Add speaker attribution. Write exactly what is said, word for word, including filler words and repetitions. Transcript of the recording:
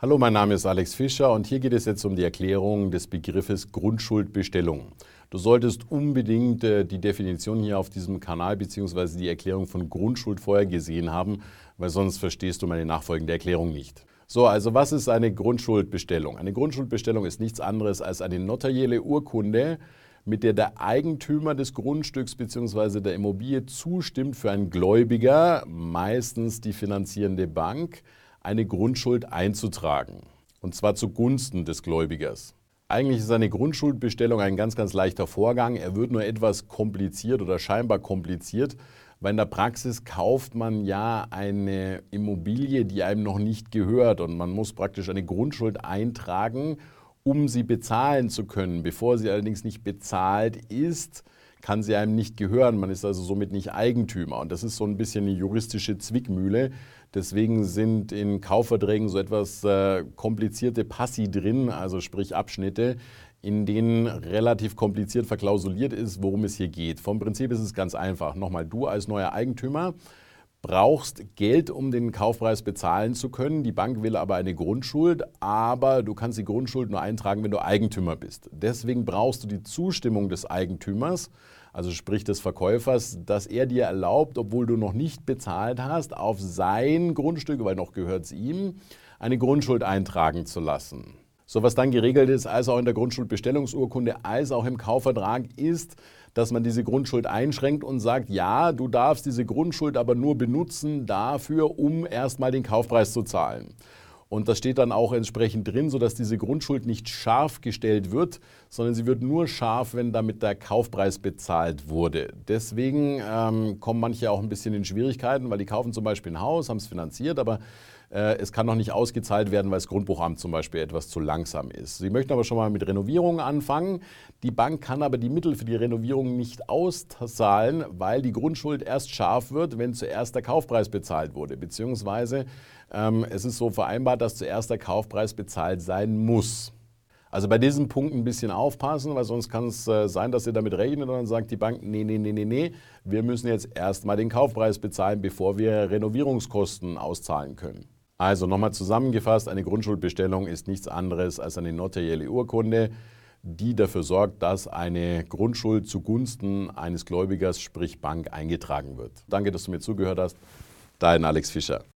Speaker 1: Hallo, mein Name ist Alex Fischer und hier geht es jetzt um die Erklärung des Begriffes Grundschuldbestellung. Du solltest unbedingt äh, die Definition hier auf diesem Kanal bzw. die Erklärung von Grundschuld vorher gesehen haben, weil sonst verstehst du meine nachfolgende Erklärung nicht. So, also was ist eine Grundschuldbestellung? Eine Grundschuldbestellung ist nichts anderes als eine notarielle Urkunde, mit der der Eigentümer des Grundstücks bzw. der Immobilie zustimmt, für einen Gläubiger, meistens die finanzierende Bank, eine Grundschuld einzutragen. Und zwar zugunsten des Gläubigers. Eigentlich ist eine Grundschuldbestellung ein ganz, ganz leichter Vorgang. Er wird nur etwas kompliziert oder scheinbar kompliziert, weil in der Praxis kauft man ja eine Immobilie, die einem noch nicht gehört. Und man muss praktisch eine Grundschuld eintragen, um sie bezahlen zu können. Bevor sie allerdings nicht bezahlt ist, kann sie einem nicht gehören. Man ist also somit nicht Eigentümer. Und das ist so ein bisschen eine juristische Zwickmühle. Deswegen sind in Kaufverträgen so etwas äh, komplizierte Passi drin, also sprich Abschnitte, in denen relativ kompliziert verklausuliert ist, worum es hier geht. Vom Prinzip ist es ganz einfach. Nochmal, du als neuer Eigentümer brauchst Geld, um den Kaufpreis bezahlen zu können. Die Bank will aber eine Grundschuld, aber du kannst die Grundschuld nur eintragen, wenn du Eigentümer bist. Deswegen brauchst du die Zustimmung des Eigentümers, also sprich des Verkäufers, dass er dir erlaubt, obwohl du noch nicht bezahlt hast, auf sein Grundstück, weil noch gehört es ihm, eine Grundschuld eintragen zu lassen. So, was dann geregelt ist, als auch in der Grundschuldbestellungsurkunde, als auch im Kaufvertrag, ist, dass man diese Grundschuld einschränkt und sagt, ja, du darfst diese Grundschuld aber nur benutzen dafür, um erstmal den Kaufpreis zu zahlen. Und das steht dann auch entsprechend drin, sodass diese Grundschuld nicht scharf gestellt wird, sondern sie wird nur scharf, wenn damit der Kaufpreis bezahlt wurde. Deswegen ähm, kommen manche auch ein bisschen in Schwierigkeiten, weil die kaufen zum Beispiel ein Haus, haben es finanziert, aber äh, es kann noch nicht ausgezahlt werden, weil das Grundbuchamt zum Beispiel etwas zu langsam ist. Sie möchten aber schon mal mit Renovierungen anfangen. Die Bank kann aber die Mittel für die Renovierung nicht auszahlen, weil die Grundschuld erst scharf wird, wenn zuerst der Kaufpreis bezahlt wurde, beziehungsweise ähm, es ist so vereinbart, dass zuerst der Kaufpreis bezahlt sein muss. Also bei diesem Punkt ein bisschen aufpassen, weil sonst kann es äh, sein, dass ihr damit rechnet und dann sagt die Bank, nee, nee, nee, nee, nee, wir müssen jetzt erstmal den Kaufpreis bezahlen, bevor wir Renovierungskosten auszahlen können. Also nochmal zusammengefasst, eine Grundschuldbestellung ist nichts anderes als eine notarielle Urkunde, die dafür sorgt, dass eine Grundschuld zugunsten eines Gläubigers, sprich Bank, eingetragen wird. Danke, dass du mir zugehört hast. Dein Alex Fischer.